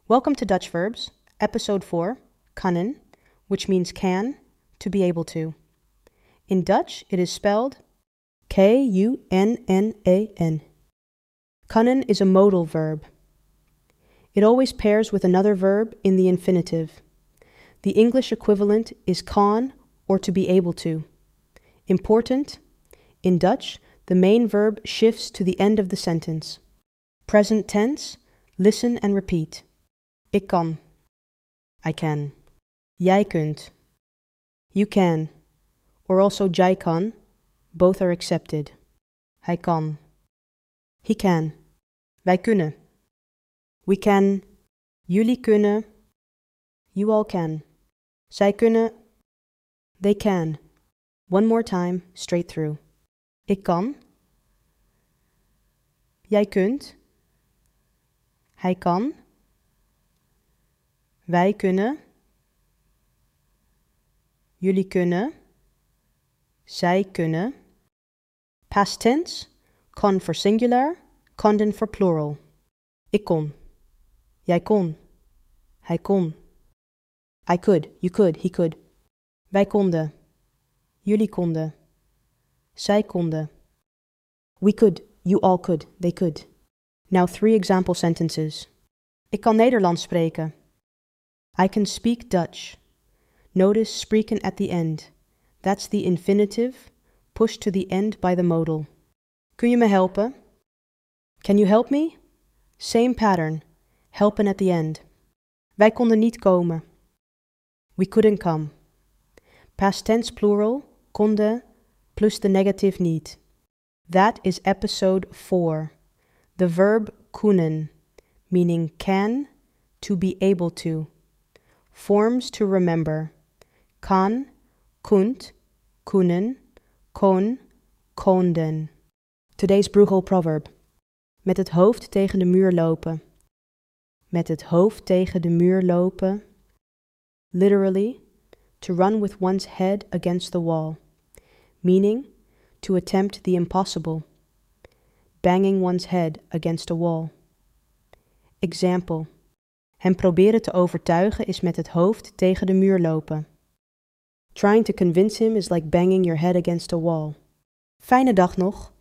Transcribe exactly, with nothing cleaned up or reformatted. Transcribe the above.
Welcome to Dutch Verbs, Episode four, kunnen, which means can, to be able to. In Dutch, it is spelled K U N N A N. Kunnen is a modal verb. It always pairs with another verb in the infinitive. The English equivalent is kan or to be able to. Important, in Dutch, the main verb shifts to the end of the sentence. Present tense, listen and repeat. Ik kan. I can. Jij kunt. You can. Or also jij kan. Both are accepted. Hij kan. He can. Wij kunnen. We can. Jullie kunnen. You all can. Zij kunnen. They can. One more time, straight through. Ik kan. Jij kunt. Hij kan. Wij kunnen. Jullie kunnen. Zij kunnen. Past tense, kon for singular, konden for plural. Ik kon. Jij kon. Hij kon. I could, you could, he could. Wij konden. Jullie konden. Zij konden. We could, you all could, they could. Now three example sentences. Ik kan Nederlands spreken. I can speak Dutch. Notice spreken at the end. That's the infinitive, pushed to the end by the modal. Kun je me helpen? Can you help me? Same pattern, helpen at the end. Wij konden niet komen. We couldn't come. Past tense plural, konde, plus the negative niet. That is episode four. The verb kunnen, meaning can, to be able to. Forms to remember. Kan, kunt, kunnen, kon, konden. Today's Bruegel proverb. Met het hoofd tegen de muur lopen. Met het hoofd tegen de muur lopen. Literally, to run with one's head against the wall. Meaning, to attempt the impossible. Banging one's head against a wall. Example. Hem proberen te overtuigen is met het hoofd tegen de muur lopen. Trying to convince him is like banging your head against a wall. Fijne dag nog.